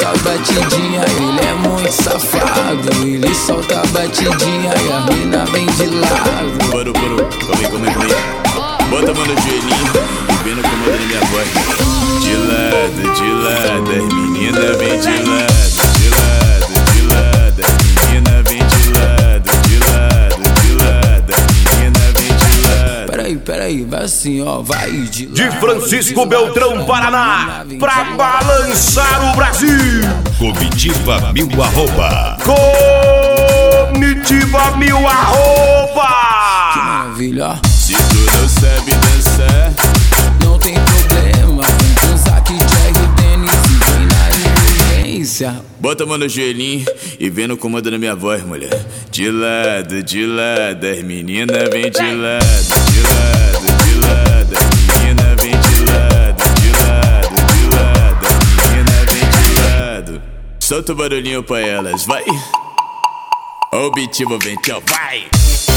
solta a batidinha, ele é muito safado. Ele solta a batidinha e a mina vem de lado. Parou, calma aí. Bota a mão no joelhinho e vem no comando da minha voz. De lado, as meninas vem de lado. De lado, as meninas vem de lado. De lado, as meninas vem de lado. Peraí, vai assim, ó, vai de lado. De Francisco Beltrão, Paraná, pra balançar o Brasil. Comitiva Mil @. Comitiva Mil @. Que maravilha, ó. Se tu não sabe dançar, não tem problema, vem com Zack, Jerry, Dennis e vem na emergência. bota a mão no joelhinho e vem no comando da minha voz, mulher. De lado, as meninas vem de lado. De lado, as meninas vem de lado. De lado, as meninas vem de lado. Solta o barulhinho pra elas, vai. Ó o beat envolvente, ó, vai.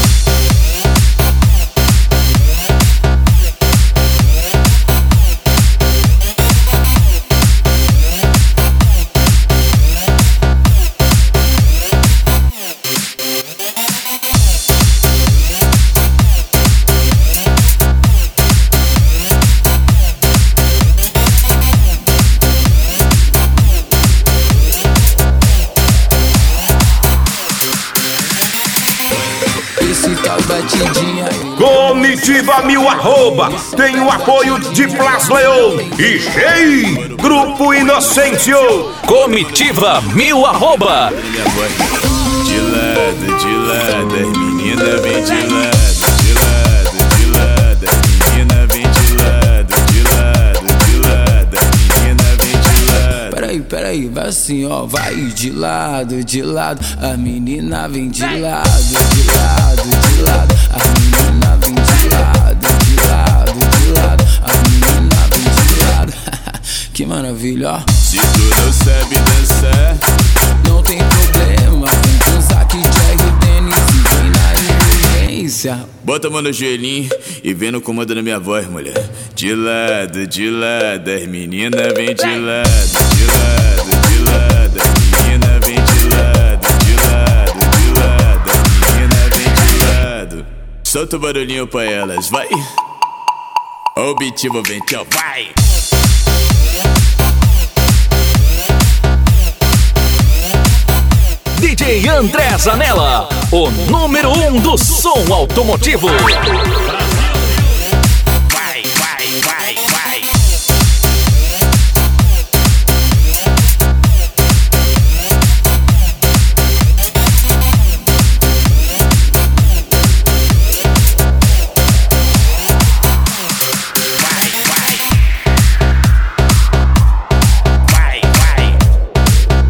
Comitiva Mil @ tem o apoio de Flas Leon e Shei, Grupo Inocêncio. Comitiva Mil @. De lado, as meninas vem de lado. De lado, as meninas vem de lado. De lado, as meninas vem de lado. Peraí, vai assim, ó, vai de lado, a menina vem de lado, a menina vem de lado, a menina vem de lado. Que maravilha, ó. Se tu não sabe dançar, não tem problema, vem com Zack, Jerry, Dennis e vem na emergência. bota a mão no joelhinho e vem no comando da minha voz, mulher. De lado, as meninas vem de lado. De lado, as meninas vem de lado. De lado, as meninas vem de lado. Solta o barulhinho pra elas, vai. Ó o beat envolvente, ó, vai. DJ André Zanella, o número 1 do som automotivo.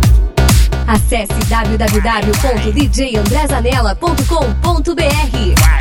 Acesse www.djandrezanella.com.br.